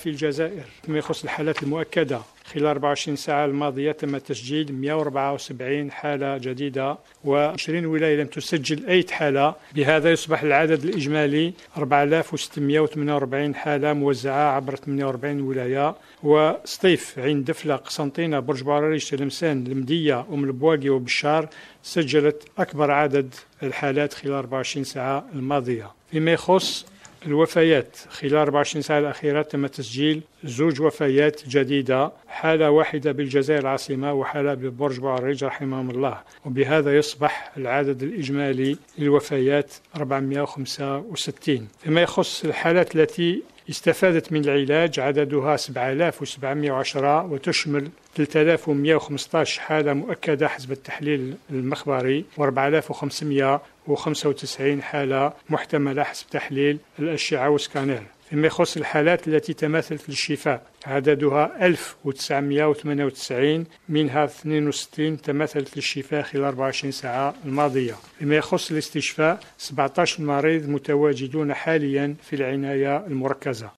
في الجزائر. فيما يخص الحالات المؤكدة، خلال 24 ساعة الماضية تم تسجيل 174 حالة جديدة، و20 ولاية لم تسجل أي حالة. بهذا يصبح العدد الإجمالي 4648 حالة موزعة عبر 48 ولاية. وسطيف، عين دفلة، قسنطينة، برج بعراريش، تلمسان، المدية، البواقي وبشار سجلت أكبر عدد الحالات خلال 24 ساعة الماضية. فيما يخص الوفيات، خلال 24 ساعة الأخيرة تم تسجيل 2 وفيات جديدة، حالة واحدة بالجزائر العاصمة وحالة ببرج بعراريج رحمهم الله، وبهذا يصبح العدد الإجمالي للوفيات 465. فيما يخص الحالات التي استفادت من العلاج، عددها 7710 وتشمل 3115 حالة مؤكدة حسب التحليل المخبري، و4595 حالة محتملة حسب تحليل الأشعة والسكانير. فيما يخص الحالات التي تماثلت للشفاء، عددها 1998، منها 62 تماثلت للشفاء خلال 24 ساعة الماضية. فيما يخص الاستشفاء، 17 مريض متواجدون حاليا في العناية المركزة.